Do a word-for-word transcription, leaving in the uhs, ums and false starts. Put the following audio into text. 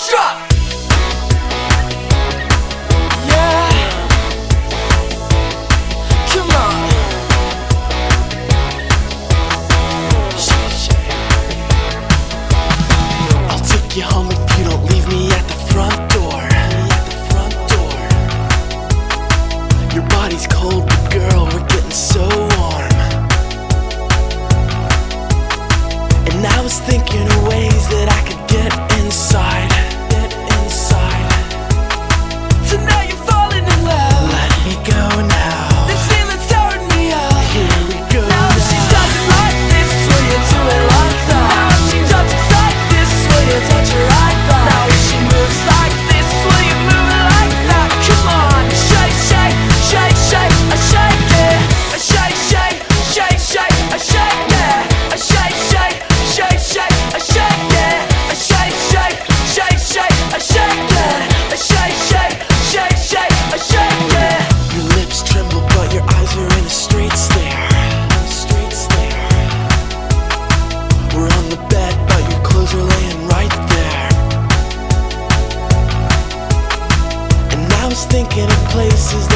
let's drop. Yeah, come on. I'll take you home if you don't leave me at the front door. At the front door. Your body's cold, but girl, we're getting so warm. And I was thinking of ways that I could get inside. Get inside. So now you're falling in love. Let me go now. This feeling's tearing me up. Here we go Now if she now. does it like this, will you do it like that? Now if she does it like this, will you touch her right back? Now if she moves like this, will you move it like that? Come on, shake, shake, shake, shake, I shake it. I shake, shake, shake, shake, I shake it. I shake, shake, shake, shake, I shake it. I shake, shake, shake, shake, I shake it. I shake, shake, shake, shake, I shake it. Your lips tremble, but your eyes are in a straight stare. A straight stare. We're on the bed, but your clothes are laying right there. And I was thinking of places